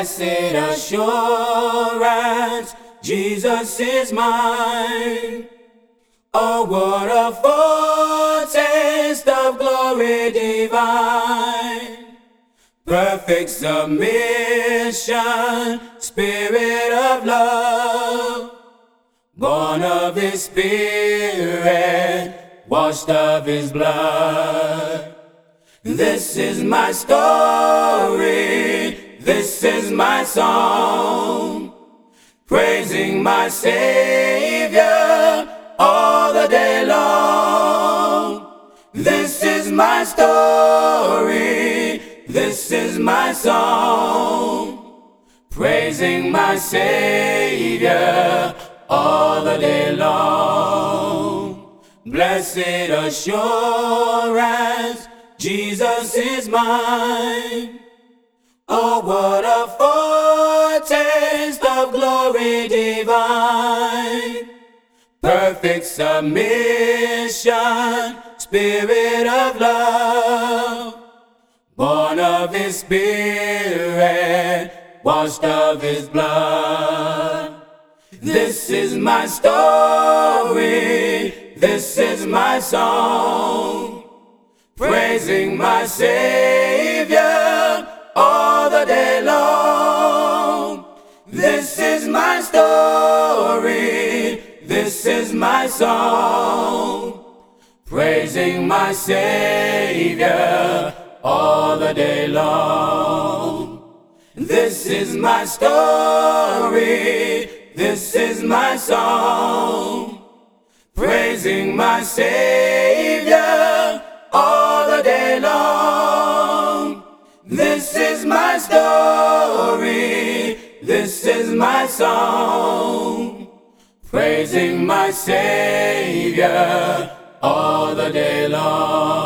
Blessed assurance, Jesus is mine. Oh, what a foretaste of glory divine. Perfect submission, Spirit of love. Born of His Spirit, washed of His blood. This is my story, this is my song, praising my Savior all the day long. This is my story, this is my song, praising my Savior all the day long. Blessed assurance, Jesus is mine. Oh, what a foretaste of glory divine. Perfect submission, Spirit of love. Born of His Spirit, washed of His blood. This is my story, this is my song, praising my Savior all the day long. This is my story, this is my song, praising my Savior all the day long. This is my story, this is my song, praising my Savior all the day long. This is my story, this is my song, praising my Savior all the day long.